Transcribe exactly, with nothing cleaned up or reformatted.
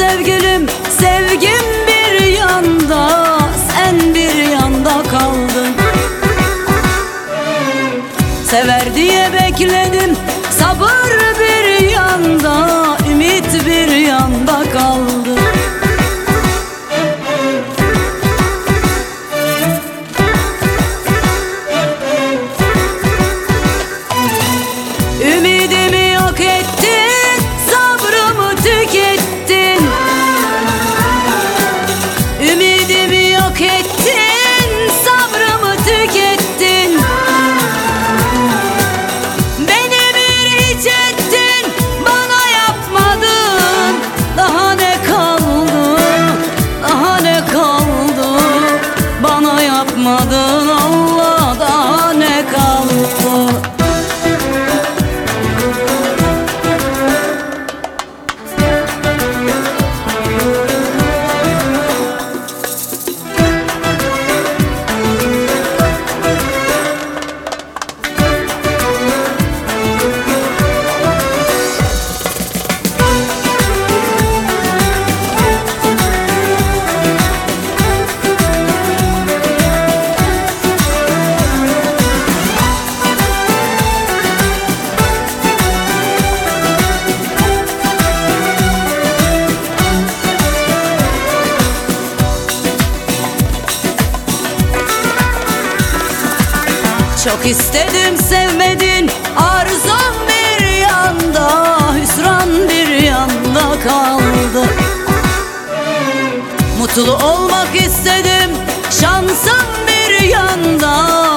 sevgilim, sevgim bir yanda, sen bir yanda kaldın. Sever diye bekledim, sabır bir yanda, ümit bir yanda kaldı. Ümidimi yok ettin, sabrımı tükettin. Ümidimi yok ettin, sabrımı tükettin. Beni bir hiç ettin, bana yapmadın. Daha ne kaldı, daha ne kaldı? Bana yapmadın Allah, daha ne kaldı? Çok istedim sevmedin, arzum bir yanda, hüsran bir yanda kaldı. Mutlu olmak istedim, şansım bir yanda,